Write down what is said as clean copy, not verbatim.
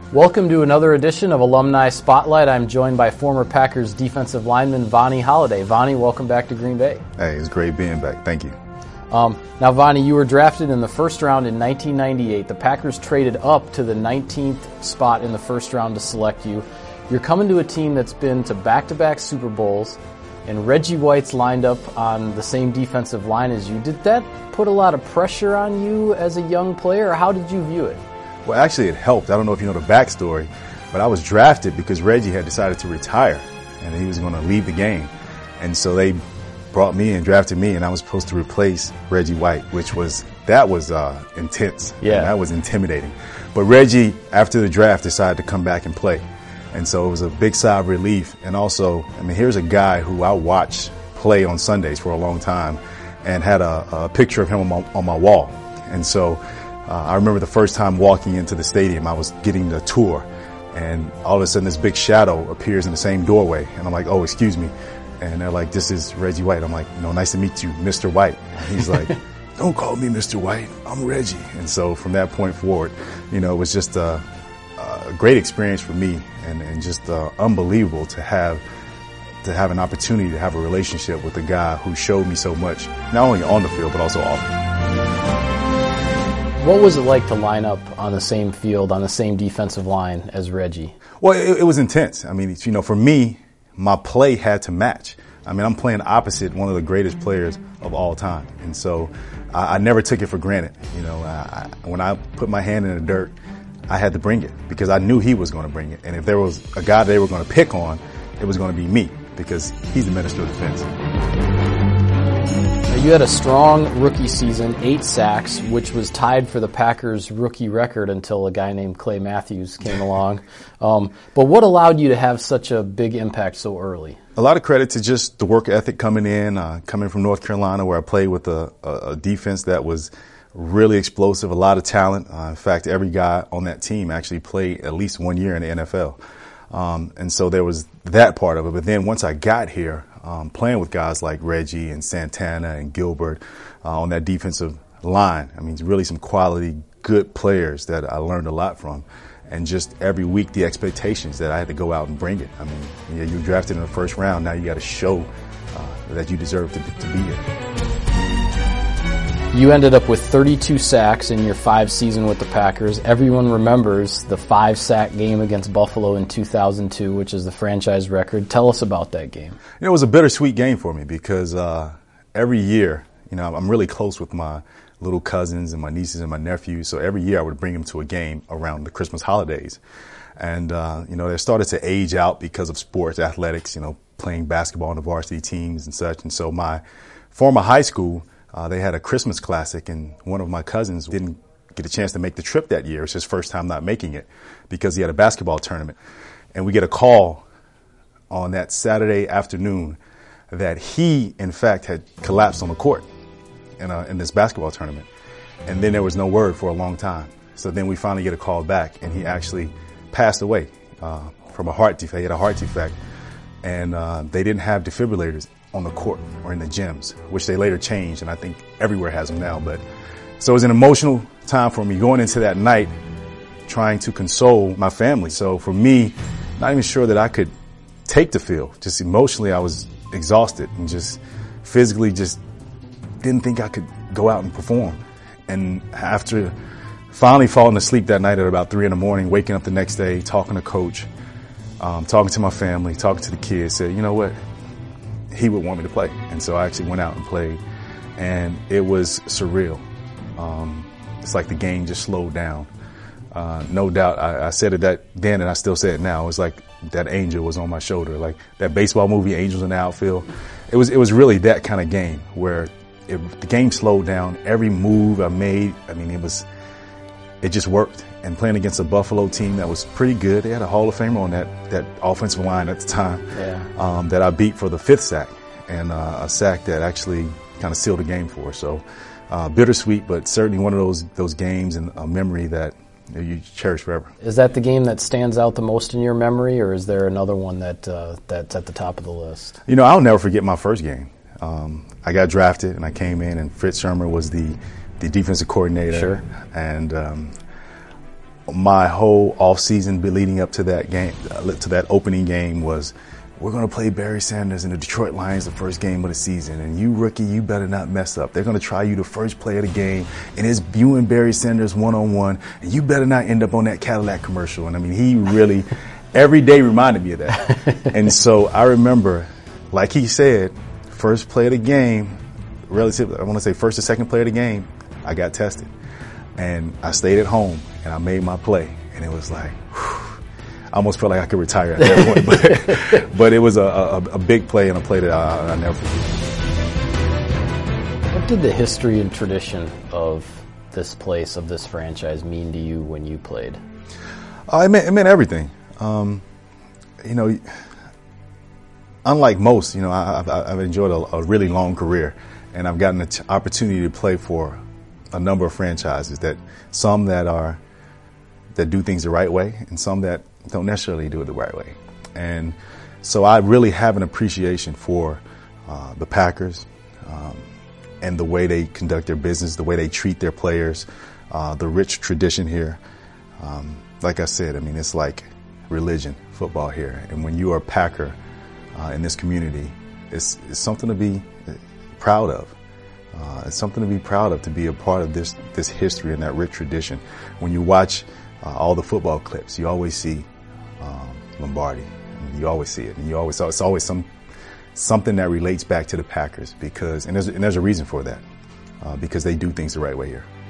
Welcome to another edition of Alumni Spotlight. I'm joined by former Packers defensive lineman Vonnie Holliday. Vonnie, welcome back to Green Bay. Hey, it's great being back. Thank you. Now, Vonnie, you were drafted in the first round in 1998. The Packers traded up to the 19th spot in the first round to select you. You're coming to a team that's been to back-to-back Super Bowls, and Reggie White's lined up on the same defensive line as you. Did that put a lot of pressure on you as a young player, or how did you view it? Well, actually, it helped. I don't know if you know the backstory, but I was drafted because Reggie had decided to retire, and he was going to leave the game. And so they brought me and drafted me, and I was supposed to replace Reggie White, that was intense. Yeah. And that was intimidating. But Reggie, after the draft, decided to come back and play. And so it was a big sigh of relief. And also, I mean, here's a guy who I watched play on Sundays for a long time and had a picture of him on my wall. And so I remember the first time walking into the stadium, I was getting the tour, and all of a sudden this big shadow appears in the same doorway. And I'm like, oh, excuse me. And they're like, this is Reggie White. I'm like, no, nice to meet you, Mr. White. And he's like, don't call me Mr. White. I'm Reggie. And so from that point forward, it was just a great experience for me, and just unbelievable to have an opportunity to have a relationship with a guy who showed me so much, not only on the field, but also off it. What was it like to line up on the same field, on the same defensive line as Reggie? Well, it was intense. I mean, for me, my play had to match. I mean, I'm playing opposite one of the greatest players of all time. And so I never took it for granted. When I put my hand in the dirt, I had to bring it because I knew he was going to bring it. And if there was a guy they were going to pick on, it was going to be me because he's the minister of defense. You had a strong rookie season, 8 sacks, which was tied for the Packers' rookie record until a guy named Clay Matthews came along. But what allowed you to have such a big impact so early? A lot of credit to just the work ethic coming from North Carolina, where I played with a defense that was really explosive, a lot of talent. In fact, every guy on that team actually played at least 1 year in the NFL. And so there was that part of it. But then once I got here, playing with guys like Reggie and Santana and Gilbert on that defensive line, I mean, really some quality, good players that I learned a lot from. And just every week, the expectations that I had to go out and bring it. I mean, you were drafted in the first round. Now you got to show that you deserve to be here. You ended up with 32 sacks in your 5 season with the Packers. Everyone remembers the 5-sack game against Buffalo in 2002, which is the franchise record. Tell us about that game. It was a bittersweet game for me because every year, I'm really close with my little cousins and my nieces and my nephews. So every year I would bring them to a game around the Christmas holidays. And, they started to age out because of sports, athletics, playing basketball on the varsity teams and such. And so my former high school, they had a Christmas classic, and one of my cousins didn't get a chance to make the trip that year. It's his first time not making it because he had a basketball tournament. And we get a call on that Saturday afternoon that he, in fact, had collapsed on the court in this basketball tournament. And then there was no word for a long time. So then we finally get a call back, and he actually passed away from a heart defect. He had a heart defect, and they didn't have defibrillators on the court or in the gyms, which they later changed, and I think everywhere has them now. But so it was an emotional time for me going into that night, trying to console my family. So for me, not even sure that I could take the field. Just emotionally, I was exhausted and just physically just didn't think I could go out and perform. And after finally falling asleep that night at about 3 a.m, waking up the next day, talking to coach, talking to my family, talking to the kids, said, you know what? He would want me to play. And so I actually went out and played, and it was surreal. It's like the game just slowed down. No doubt, I said it then, and I still say it now. It was like that angel was on my shoulder, like that baseball movie, Angels in the Outfield. It was really that kind of game where the game slowed down. Every move I made, I mean, it just worked. And playing against a Buffalo team that was pretty good. They had a Hall of Famer on that offensive line at the time, that I beat for the 5th sack, and a sack that actually kind of sealed the game for us. So bittersweet, but certainly one of those games and a memory that you cherish forever. Is that the game that stands out the most in your memory, or is there another one that's at the top of the list? I'll never forget my first game. I got drafted, and I came in, and Fritz Shurmur was the defensive coordinator. Sure. And my whole off season leading up to that game, to that opening game, was we're going to play Barry Sanders and the Detroit Lions the first game of the season, and you rookie, you better not mess up. They're going to try you the first play of the game, and it's you and Barry Sanders one-on-one, and you better not end up on that Cadillac commercial. And I mean, he really every day reminded me of that. And so I remember, like he said, first play of the game, relatively, I want to say first or second play of the game, I got tested. And I stayed at home, and I made my play. And it was like, whew, I almost felt like I could retire at that point. But it was a big play and a play that I'll never forget. What did the history and tradition of this place, of this franchise, mean to you when you played? It meant everything. Unlike most, I've enjoyed a really long career, and I've gotten the opportunity to play for a number of franchises, some that do things the right way, and some that don't necessarily do it the right way. And so I really have an appreciation for the Packers and the way they conduct their business, the way they treat their players, the rich tradition here. Like I said, I mean, it's like religion, football here. And when you are a Packer in this community, it's something to be proud of. It's something to be proud of, to be a part of this history and that rich tradition. When you watch all the football clips, you always see Lombardi. You always see it, and it's always something that relates back to the Packers, and there's a reason for that, because they do things the right way here.